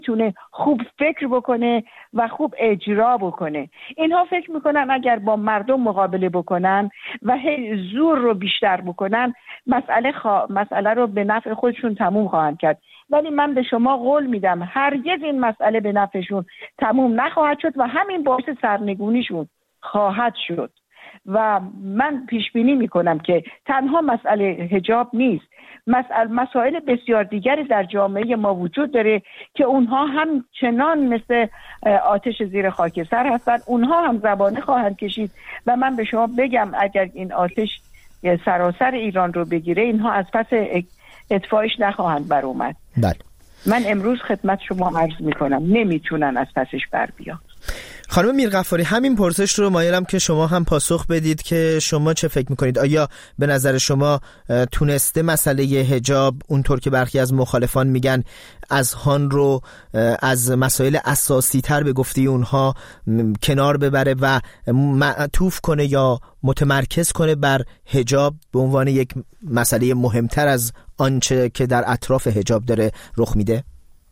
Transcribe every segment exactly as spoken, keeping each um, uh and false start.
نمیتونه خوب فکر بکنه و خوب اجرا بکنه. اینها فکر میکنن اگر با مردم مقابله بکنن و زور رو بیشتر بکنن مسئله, خوا... مسئله رو به نفع خودشون تموم خواهند کرد. ولی من به شما قول میدم هرگز این مسئله به نفعشون تموم نخواهد شد و همین باعث سرنگونیشون خواهد شد. و من پیش بینی میکنم که تنها مسئله حجاب نیست، مسئله مسائل بسیار دیگری در جامعه ما وجود داره که اونها هم چنان مثل آتش زیر خاکستر هستن، اونها هم زبانه خواهند کشید. و من به شما بگم اگر این آتش سراسر ایران رو بگیره اینها از پس اطفایش نخواهند بر اومد. بله. من امروز خدمت شما عرض میکنم نمیتونن از پسش بر بیان. خانم میرغفاری، همین پرسش رو مایلم که شما هم پاسخ بدید که شما چه فکر میکنید؟ آیا به نظر شما تونسته مسئله حجاب اونطور که برخی از مخالفان میگن اذهان رو از مسائل اساسی تر به گفته اونها کنار ببره و معطوف کنه یا متمرکز کنه بر حجاب به عنوان یک مسئله مهمتر از آنچه که در اطراف حجاب داره رخ میده؟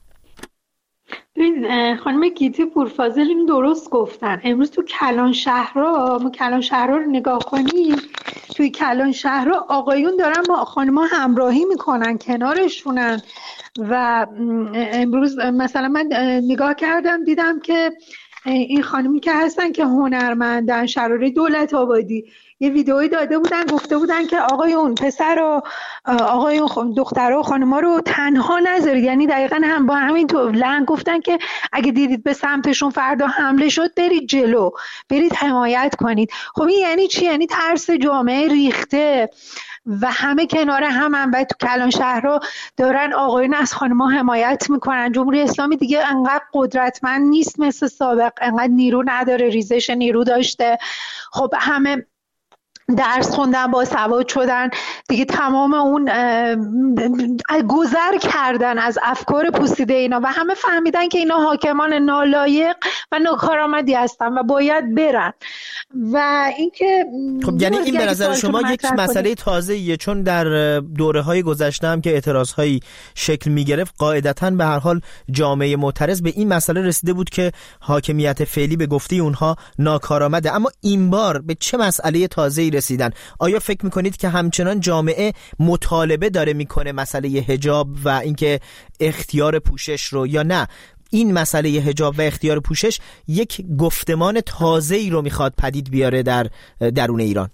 ببین خانم گیتی پورفاضل این درست گفتن. امروز تو کلان شهرها، ما کلان شهرها رو نگاه کنیم، توی کلان شهرها آقایون دارن با خانم‌ها همراهی میکنن، کنارشونن. و امروز مثلا من نگاه کردم دیدم که این خانمی که هستن که هنرمندن، شراره دولت آبادی، یه ویدئویی داده بودن گفته بودن که آقایون پسر و آقایون دخترها و خانم‌ها رو تنها نذارید. یعنی دقیقاً هم با همین تو لنگ گفتن که اگه دیدید به سمتشون فردا حمله شد برید جلو، برید حمایت کنید. خب این یعنی چی؟ یعنی ترس جامعه ریخته و همه کنار هم هم و تو کلان شهرها دارن آقایون از خانم‌ها حمایت میکنن. جمهوری اسلامی دیگه انقدر قدرتمند نیست مثل سابق، انقدر نیرو نداره، ریزش نیرو داشته. خب همه درس خوندن، با سواد شدن دیگه، تمام اون گذر کردن از افکار پوسیده اینا و همه فهمیدن که اینا حاکمان نالایق و ناکارآمدی هستن و باید برن. و اینکه خب یعنی این به نظر شما یک مسئله تازه‌ایه، چون در دوره‌های گذشته هم که اعتراض‌هایی شکل می‌گرفت قاعدتاً به هر حال جامعه معترض به این مسئله رسیده بود که حاکمیت فعلی به گفته اونها ناکارآمده. اما این بار به چه مسئله تازه‌ای رسیدن؟ آیا فکر میکنید که همچنان جامعه مطالبه داره میکنه مسئله حجاب و اینکه اختیار پوشش رو، یا نه این مسئله حجاب و اختیار پوشش یک گفتمان تازه‌ای رو میخواد پدید بیاره در درون ایران؟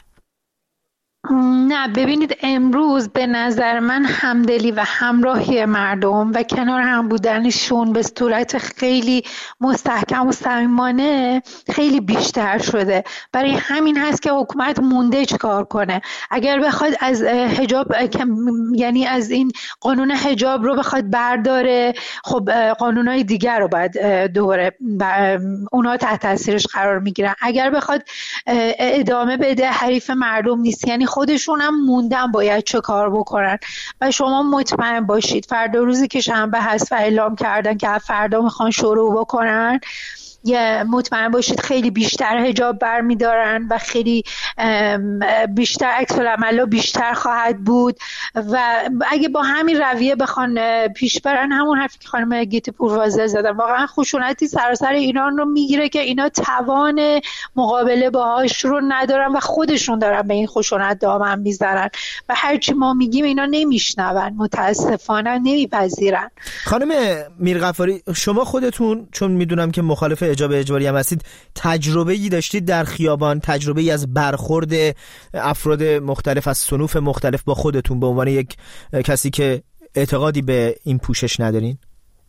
نه ببینید، امروز به نظر من همدلی و همراهی مردم و کنار هم بودنشون به صورت خیلی مستحکم و صمیمانه خیلی بیشتر شده. برای همین هست که حکومت مونده چیکار کنه. اگر بخواد از حجاب، یعنی از این قانون حجاب رو بخواد برداره، خب قانونهای دیگر رو باید دوره اونا تحت تاثیرش قرار میگیرن. اگر بخواد ادامه بده حریف مردم نیست، یعنی خودشون هم موندن باید چه کار بکنن. و شما مطمئن باشید فردا روزی که شنبه هست و اعلام کردن که فردا میخوان شروع بکنن، یه مطمئن باشید خیلی بیشتر حجاب برمیدارن و خیلی بیشتر عکس العملا بیشتر خواهد بود. و اگه با همین رویه بخوان پیش برن، همون حرفی که خانم گیتی پورفاضل زدن، واقعا خشونتی سراسر ایران رو میگیره که اینا توان مقابله باهاش رو ندارن و خودشون دارن به این خشونت دامن میزنن و هرچی ما میگیم اینا نمیشنون، متاسفانه نمیپذیرن. خانم میرغفاری، شما خودتون چون میدونم که مخالف حجاب اجباری هم هستید، تجربه‌ای داشتید در خیابان، تجربه‌ای از برخورد افراد مختلف از صنوف مختلف با خودتون به عنوان یک کسی که اعتقادی به این پوشش ندارین؟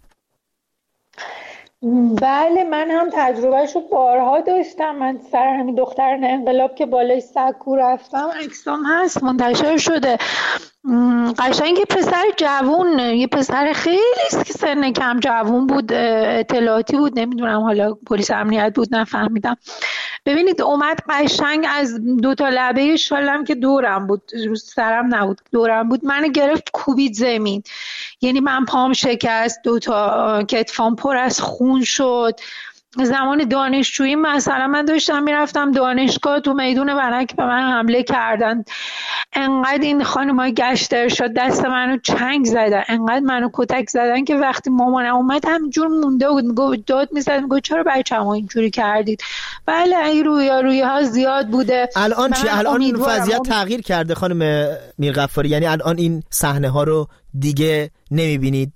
بله، من هم تجربهشو بارها داشتم. من سر همین دختران انقلاب که بالای سکو رفتم عکسام هست منتشر شده. قشنگ پسر جوون، یه پسر خیلی سن کم جوون بود، اطلاعاتی بود، نمیدونم حالا پلیس امنیت بود نفهمیدم. ببینید اومد قشنگ از دو تا لبه شالم که دورم بود، روز سرم نبود، دورم بود، منو گرفت کوبید زمین. یعنی من پام شکست، دو تا کتفام پر از خون شد زمان دانشجویی مثلا من داشتم میرفتم دانشگاه، تو میدون ونک به من حمله کردن، انقدر این خانم‌های گشت ارشاد دست منو چنگ زدن، انقدر منو کتک زدن که وقتی مامانم اومد همینجور مونده بود، میگفت داد میزد، میگفت چرا بچه‌مو اینجوری کردید. بله این رویارویی ها زیاد بوده. الان چی؟ الان این وضعیت تغییر کرده خانم میرغفاری؟ یعنی الان این صحنه ها رو دیگه نمیبینید؟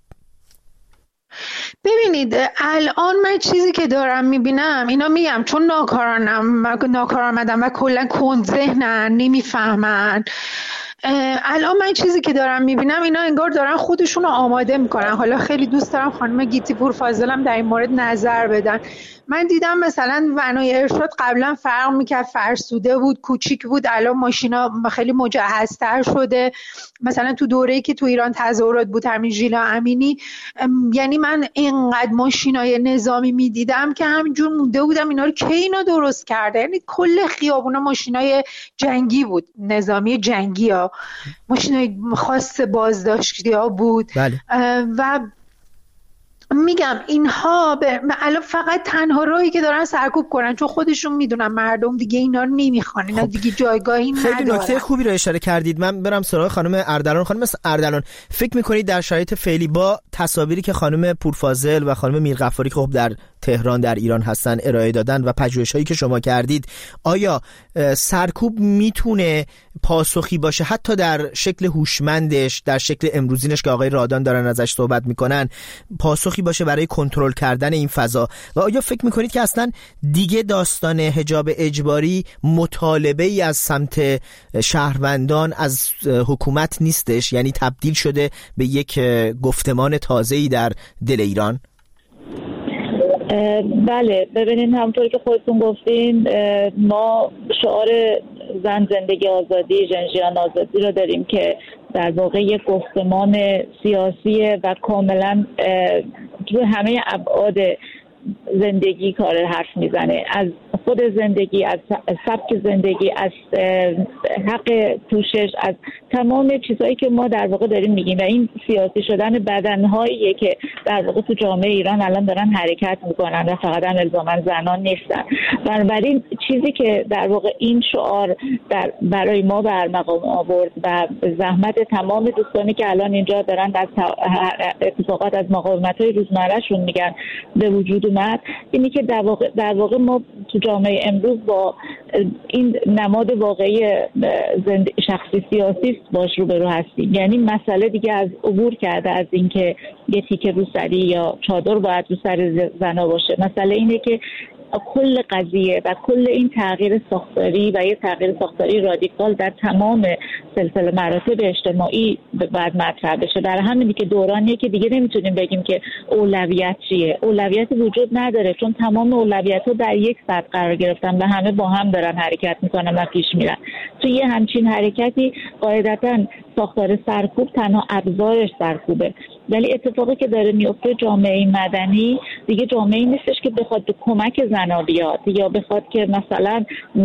ببینید الان من چیزی که دارم میبینم، اینا میگم چون ناکارانم ناکارآمدم و کلا کند ذهنن، نمیفهمن. الان من چیزی که دارم میبینم اینا انگار دارن خودشون رو آماده میکنن. حالا خیلی دوست دارم خانم گیتی پور فاضلم در این مورد نظر بدن. من دیدم مثلا ونای ارشاد قبلا فرق میکرد، فرسوده بود، کوچیک بود، الان ماشینا خیلی مجهزتر شده. مثلا تو دوره‌ای که تو ایران تظاهرات بود، همین ژیلا امینی، یعنی من اینقدر ماشینای نظامی میدیدم که همینجور مونده بودم اینا رو کی اینا درست کرده. یعنی کل خیابونا ماشینای جنگی بود، نظامی جنگی ها، ماشینای خاص بازداشتی ها بود. بله. و میگم اینها به الان فقط تنها راهی که دارن سرکوب کنن، چون خودشون میدونن مردم دیگه اینا رو نمیخوان، اینا دیگه جایگاهی ندارن. خیلی نکته خوبی رو اشاره کردید. من برم سراغ خانم اردلان. خانم اردلان، فکر میکنید در شرایط فعلی با تصاویری که خانم پورفاضل و خانم میرغفاری که خب در تهران در ایران هستن ارائه دادن و پژوهش‌هایی که شما کردید، آیا سرکوب میتونه پاسخی باشه حتی در شکل هوشمندش، در شکل امروزینش که آقای رادان دارن ازش صحبت میکنن، پاسخی باشه برای کنترل کردن این فضا؟ و آیا فکر میکنید که اصلا دیگه داستان حجاب اجباری مطالبه ای از سمت شهروندان از حکومت نیستش، یعنی تبدیل شده به یک گفتمان تازه‌ای در دل ایران؟ بله، ببینید همونطور که خودتون گفتین ما شعار زن زندگی آزادی، ژنژیان آزادی رو داریم که در واقع یک گفتمان سیاسی و کاملا تو همه ابعاد زندگی کار حرف میزنه، از خود زندگی، از سبک زندگی، از حق پوشش، از تمام چیزهایی که ما در واقع داریم میگیم. و این سیاسی شدن بدنهاییه که در واقع تو جامعه ایران الان دارن حرکت میکنن و فقط هم الزاما زنان نیستن. بنابراین چیزی که در واقع این شعار در برای ما برمقام آورد و زحمت تمام دوستانی که الان اینجا دارن از اتفاقات از مقاومت‌های روزمرهشون میگن به وجود اومد، اینی که در واقع در واقع ما تو جامعه امروز با این نماد واقعی شخصی سیاسی باش روبرو هستیم. یعنی مسئله دیگه از عبور کرده از اینکه یه تیکه روسری یا چادر باید رو سر زنا باشه. مسئله اینه که کل قضیه و کل این تغییر ساختاری و یه تغییر ساختاری رادیکال در تمام سلسله مراتب اجتماعی باید مطرح بشه. در همینی که دورانیه که دیگه نمیتونیم بگیم که اولویت چیه. اولویت وجود نداره، چون تمام اولویت‌ها در یک سطح قرار گرفتن و همه با هم دارن حرکت میکنن و پیش میرن. تو یه همچین حرکتی قاعدتاً ساختار سرکوب تنها ابزارش سرکوبه. ولی اتفاقی که داره میفته جامعه مدنی دیگه جامعه‌ای نیستش که بخواد به کمک زنا بیاد یا بخواد که مثلا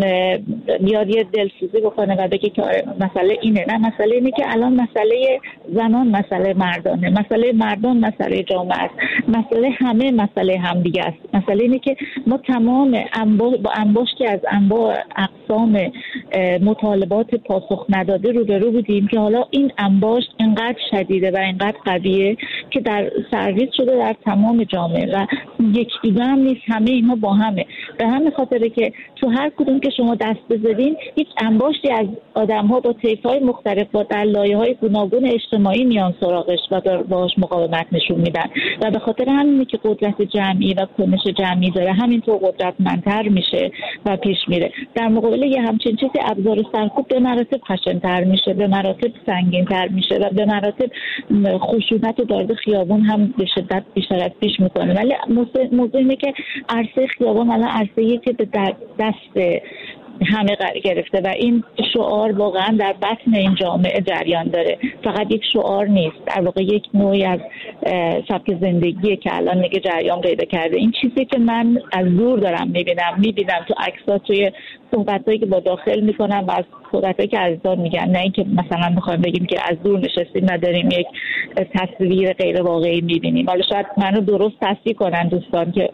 بیاد یه دلسوزی بکنه و بگه که مسئله اینه. نه، مسئله اینه که الان مسئله زنان مسئله مردانه، مسئله مردان مسئله جامعه است، مسئله همه مسئله همدیگه است. مسئله اینه که ما تمام انبا... با انباشتی از انواع اقسام مطالبات پاسخ نداده روبرو بودیم که حالا این انباشت اینقدر شدیده و اینقدر قویه که در سرویس شده در تمام جامعه و یک دیگه هم نیست، همه اینها با همه. به همین خاطره که تو هر کدوم که شما دست بزنین یک انباشتی از آدم‌ها با طیف‌های مختلف و در لایه‌های گوناگون اجتماعی میان سراغش و باهاش مقاومت نشون میدن و به خاطر همینه که قدرت جمعی و کنش جمعی داره همینطور قدرتمندتر میشه و پیش میره. در مقابل یه همچین چیزی ابزار سرکوب به مراتب خشن‌تر میشه، به مراتب سنگین‌تر میشه و به مراتب خشونت دارد خیابون هم به شدت بیشتر از پیش میکنه. ولی موضوع اینه که عرصه خیابان الان عرصه‌ایه که به دست همه قرار گرفته و این شعار واقعا در بطن این جامعه جریان داره. فقط یک شعار نیست، در واقع یک نوعی از سبک زندگیه که الان دیگه جریان پیدا کرده. این چیزی که من از دور دارم میبینم میبینم تو عکس‌ها، توی صحبتایی که با داخل میکنم و از صحبتایی که عزیزان میگن، نه اینکه مثلا بخوایم بگیم که از دور نشستیم و داریم یک تصویر غیر واقعی میبینیم. حالا شاید منو درست تصحیح کنن دوستان که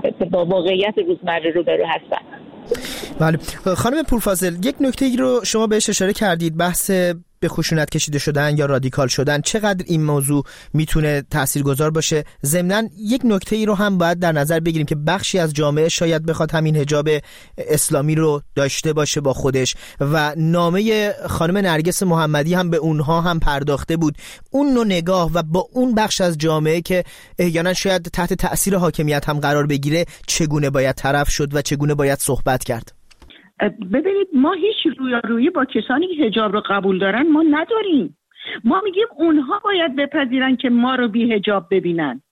با واقعیت روزمره روبرو هستن. بله خانم پورفاضل، یک نکته ای رو شما بهش اشاره کردید، بحث به خشونت کشیده شدن یا رادیکال شدن، چقدر این موضوع میتونه تاثیرگذار باشه. ضمناً یک نکته ای رو هم باید در نظر بگیریم که بخشی از جامعه شاید بخواد همین حجاب اسلامی رو داشته باشه با خودش و نامه خانم نرگس محمدی هم به اونها هم پرداخته بود. اون نوع نگاه و با اون بخش از جامعه که احیانا شاید تحت تأثیر حاکمیت هم قرار بگیره، چگونه باید طرف شد و چگونه باید صحبت کرد؟ ببینید، ما هیچ رویارویی با کسانی که حجاب رو قبول دارن ما نداریم. ما میگیم اونها باید بپذیرن که ما رو بی حجاب ببینن.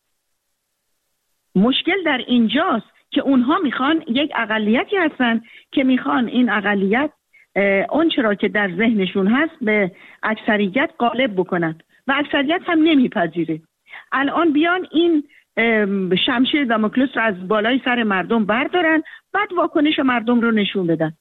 مشکل در اینجاست که اونها میخوان، یک اقلیتی هستن که میخوان این اقلیت اون چرا که در ذهنشون هست به اکثریت غالب بکنن و اکثریت هم نمیپذیره. الان بیان این شمشیر داموکلس رو از بالای سر مردم بردارن، بعد واکنش مردم رو نشون بدن.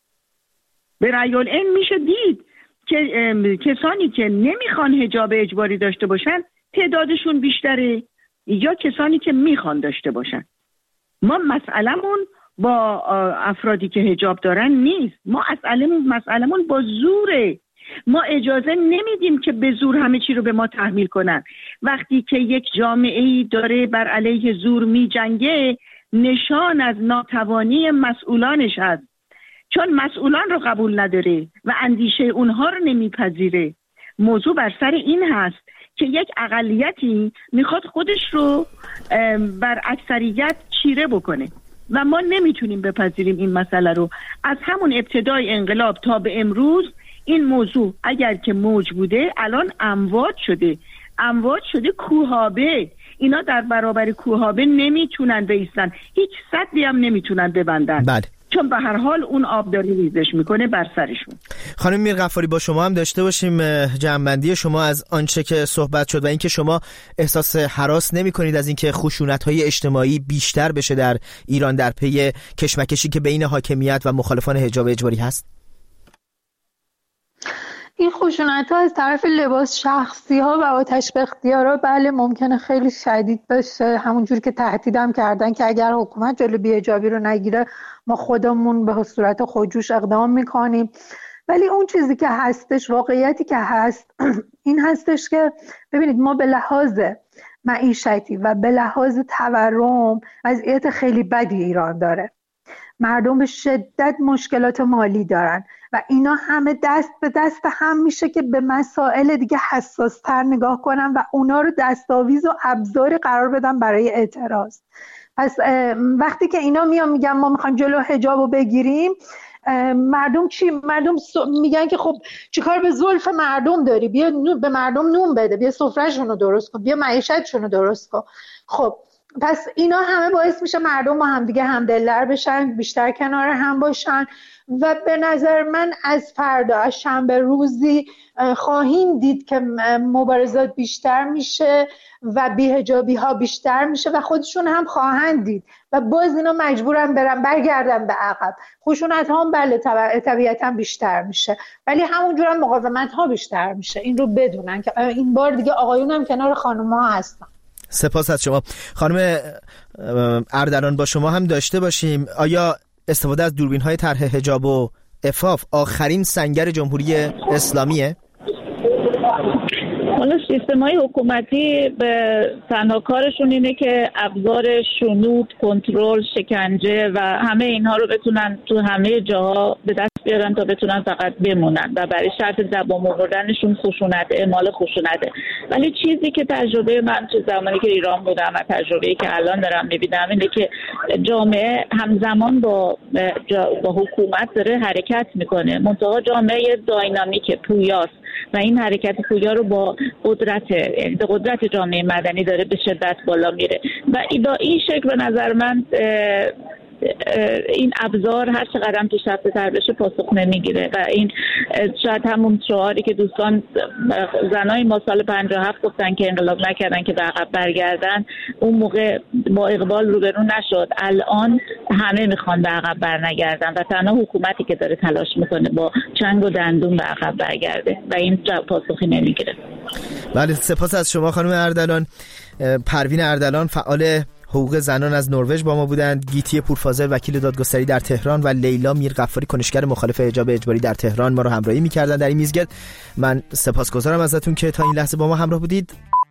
به رأی العین میشه دید که کسانی که نمیخوان حجاب اجباری داشته باشن تعدادشون بیشتره یا کسانی که میخوان داشته باشن. ما مسئلمون با افرادی که حجاب دارن نیست، ما مسئلمون با زوره. ما اجازه نمیدیم که به زور همه چی رو به ما تحمیل کنن. وقتی که یک جامعه‌ای داره بر علیه زور میجنگه، نشان از ناتوانی مسئولانش هست، چون مسئولان رو قبول نداره و اندیشه اونها رو نمیپذیره. موضوع بر سر این هست که یک اقلیتی میخواد خودش رو بر اکثریت چیره بکنه و ما نمیتونیم بپذیریم این مسئله رو. از همون ابتدای انقلاب تا به امروز این موضوع اگر که موج بوده الان امواج شده امواج شده کوهابه. اینا در برابر کوهابه نمیتونن بایستن، هیچ سدی هم نمیتونن ببندن. بله. چون به هر حال اون آب داره ریزش میکنه بر سرشون. خانم میرغفاری، با شما هم داشته باشیم جمع‌بندی شما از آنچه که صحبت شد و اینکه شما احساس هراس نمی‌کنید از اینکه خشونت‌های اجتماعی بیشتر بشه در ایران در پی کشمکشی که بین حاکمیت و مخالفان حجاب اجباری هست. این خشونت ها از طرف لباس شخصی ها و آتش به اختیارها بله ممکنه خیلی شدید باشه، همونجور که تهدیدم کردن که اگر حکومت جلو بی‌حجابی رو نگیره ما خودمون به صورت خودجوش اقدام میکنیم. ولی اون چیزی که هستش، واقعیتی که هست این هستش که ببینید ما به لحاظ معیشتی و به لحاظ تورم وضعیت خیلی بدی ایران داره. مردم به شدت مشکلات مالی دارن و اینا همه دست به دست هم میشه که به مسائل دیگه حساس تر نگاه کنن و اونا رو دستاویز و ابزاری قرار بدن برای اعتراض. پس وقتی که اینا میان میگن ما میخوایم جلو حجاب رو بگیریم، مردم چی؟ مردم میگن که خب چیکار به زلف مردم داری؟ بیا به مردم نون بده، بیا سفرهشون رو درست کن، بیا معیشتشون رو درست کن. خب پس اینا همه باعث میشه مردم با هم دیگه همدل‌تر بشن، بیشتر کنار هم باشن و به نظر من از فردا، از شنبه روزی خواهیم دید که مبارزات بیشتر میشه و بی‌حجابی ها بیشتر میشه و خودشون هم خواهند دید و باز اینا مجبورن برن برگردن به عقب. خشونت ها هم بله طبیعتا بیشتر میشه ولی همونجور هم مقاومت ها بیشتر میشه. این رو بدونن که این بار دیگه آقایون هم کنار خانم ها هستن. سپاس از شما. خانم اردلان، با شما هم داشته باشیم. آیا استفاده از دوربین های طرح حجاب و عفاف آخرین سنگر جمهوری اسلامیه؟ حالا سیستم‌های حکومتی به تنها کارشون اینه که ابزار شنود، کنترل، شکنجه و همه اینها رو بتونن تو همه جاها به دست بیارن تا بتونن فقط بمونن و برای شرط دوام آوردنشون خشونت، اعمال خشونته. ولی چیزی که تجربه من تو زمانی که ایران بودم و تجربه‌ای که الان دارم می‌بینم اینه که جامعه همزمان با با حکومت داره حرکت میکنه، منتها جامعه داینامیک پویاست و این حرکت پویا رو با قدرت به قدرت جامعه مدنی داره به شدت بالا میره و با این شکل به نظر من این ابزار هر چقدر پیشرفته تر بشه پاسخ نمیگیره و این شاید همون شعاری که دوستان زنای ما سال پنجاه و هفت گفتن که انقلاب نکردن که به عقب برگردن، اون موقع با اقبال روبرو نشد. الان همه میخوان به عقب برنگردن و تنها حکومتی که داره تلاش میکنه با چنگ و دندون به عقب برگرده و این پاسخی نمیگیره. بله، سپاس از شما خانم اردلان. پروین اردلان، فعال حقوق زنان از نروژ با ما بودند، گیتی پورفاضل وکیل دادگستری در تهران و لیلا میرغفاری کنشگر مخالف حجاب اجباری در تهران ما رو همراهی می‌کردند در این میزگرد. من سپاسگزارم ازتون که تا این لحظه با ما همراه بودید.